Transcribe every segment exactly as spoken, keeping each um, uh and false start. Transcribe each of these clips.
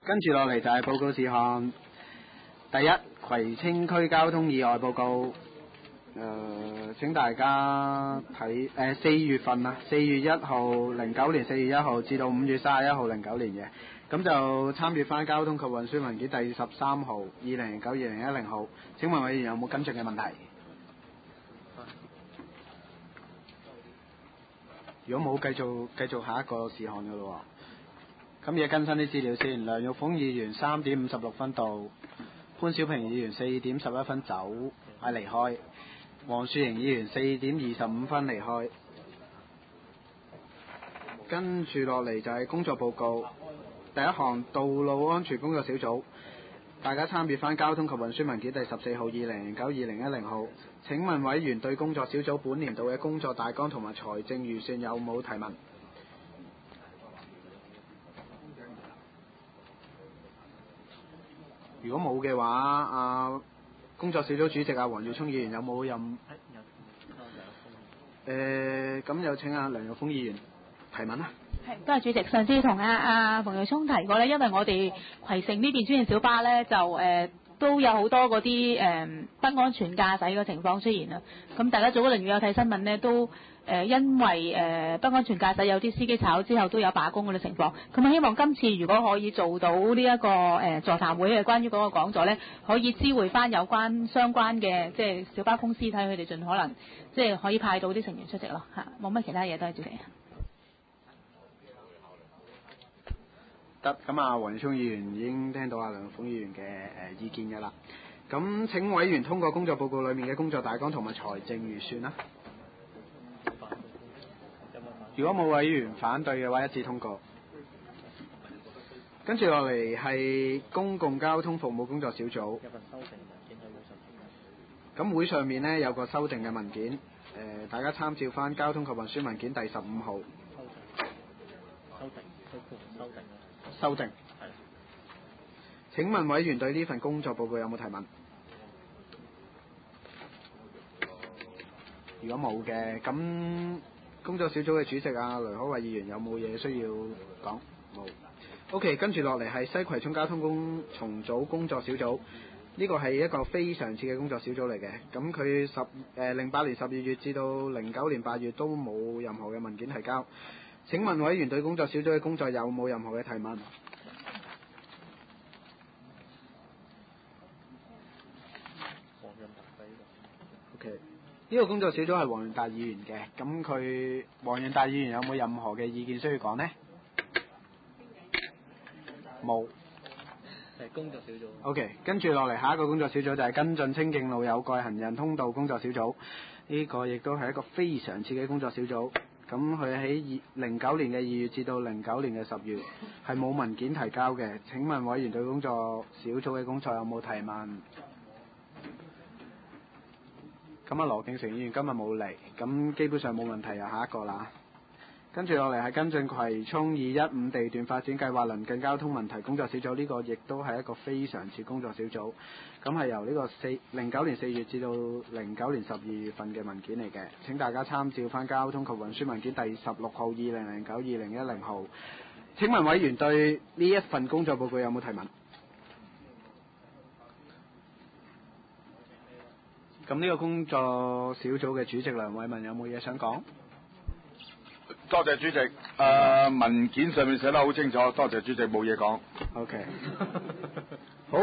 跟住落嚟就係報告事項。第一，葵青區交通意外報告。誒、呃，請大家睇誒四月份啊，四月一號零九年四月一號至到五月三十一號零九年嘅，咁就參閱翻交通及運輸文件第十三號二零零九二零一零號。請問委員有冇跟進嘅問題？如果冇，繼續繼續下一個事項嘅咯喎。咁而家更新啲資料先。梁玉鳳議員三點五十六分到，潘小平議員四點十一分走，係離開。黃樹瑩議員四點二十五分離開。跟住落嚟就係工作報告。第一項道路安全工作小組，大家參閱翻交通及運輸文件第十四號二零零九二零一零號。請問委員對工作小組本年度嘅工作大綱同埋財政預算有冇提問？如果冇嘅話，啊工作小組主席啊黃耀聰議員有冇任？誒，咁有請阿梁玉鳳議員提問啦。 係，多謝主席。上次同阿阿黃耀聰提過咧，因為我哋葵盛呢邊專營小巴咧就誒、呃、都有好多嗰啲誒不安全駕駛嘅情況出現啦。咁大家早嗰輪如果有睇新聞咧，都誒、呃、因為誒、呃、不安全駕駛有啲司機炒之後都有罷工嗰啲情況。咁啊希望今次如果可以做到呢、這、一個誒、呃、座談會嘅關於嗰個講座咧，可以知會翻有關相關嘅即係小巴公司，睇佢哋盡可能即係可以派到啲成員出席咯嚇。冇乜其他嘢，多謝主席。 得，咁啊，黃耀聰議員已經聽到阿梁鳳議員嘅誒、呃、意見㗎啦。咁請委員通過工作報告裡面嘅工作大綱同埋財政預算啦。如果冇委員反對嘅話，一致通過。跟住落嚟係公共交通服務工作小組。有份修訂文件喺會上。咁會上面呢，有個修訂嘅文件，誒、呃、大家參照翻交通及運輸文件第十五號。修訂。修訂。修訂。修訂。係。請問委員對呢份工作報告有冇提問？如果冇嘅，咁工作小組嘅主席啊雷可慧議員有冇嘢需要講？冇。OK， 跟住落嚟係西葵涌交通工重組工作小組，呢個係一個非常次嘅工作小組嚟嘅。咁佢十誒零八年十二月至到零九年八月都冇任何嘅文件提交。請問委員對工作小組嘅工作有冇任何嘅提問？OK， 呢個工作小組係黃潤達議員嘅，咁佢黃潤達議員有冇任何嘅意見需要講呢？冇。係工作小組。OK， 跟住落嚟下一個工作小組就係跟進清徑路有蓋行人通道工作小組，呢、這個亦都係一個非常次嘅工作小組。咁佢喺零九年嘅二月至到零九年嘅十月係冇文件提交嘅。請問委員對工作小組嘅工作有冇提問？咁啊羅敬成議員今日冇嚟，咁基本上冇問題，又下一個啦。跟住落嚟係跟進葵涌二一五地段發展計劃鄰近交通問題工作小組，呢、這個亦都係一個非常次工作小組。咁係由呢個四零九年四月至到零九年十二月份嘅文件嚟嘅。請大家參照翻交通及運輸文件第十六號二零零九二零一零號。請問委員對呢一份工作報告有冇提問？咁呢個工作小組嘅主席梁偉文有冇嘢想講？ 多謝主席，誒、呃、文件上面寫得好清楚，多謝主席，冇嘢講。 OK， 好，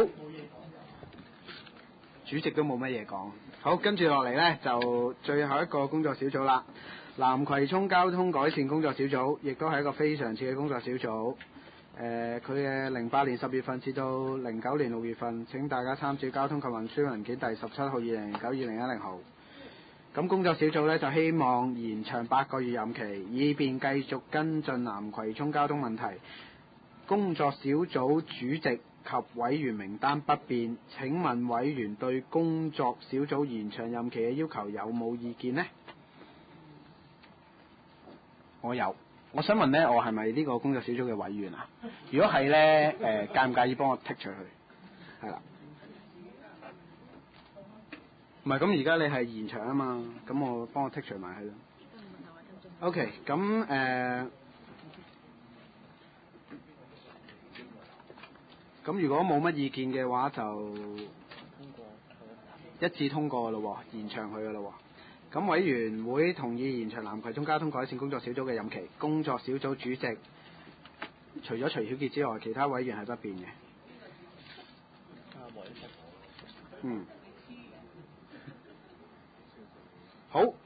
主席都冇乜嘢講。好，跟住落嚟呢，就最後一個工作小組啦，南葵涌交通改善工作小組，亦都係一個非常次嘅工作小組。誒、呃，佢嘅零八年十月份至到零九年六月份，請大家參照交通及運輸文件第十七號二零零九二零一零號。咁工作小組呢，就希望延長八個月任期，以便繼續跟進南葵涌交通問題。工作小組主席及委員名單不變。請問委員對工作小組延長任期嘅要求有冇意見呢？我有。我想問呢，我係咪呢個工作小組嘅委員啊？如果係呢，誒、呃、介唔介意幫我剔除佢？係啦。唔係，咁而家你係延長啊嘛，咁我幫我剔除埋佢咯。OK，咁誒咁如果冇乜意見嘅話，就一致通過咯喎，延長佢嘅咯喎。咁委員會同意延長南葵涌交通改善工作小組嘅任期。工作小組主席除咗徐曉傑之外，其他委員係不變嘅。嗯。好。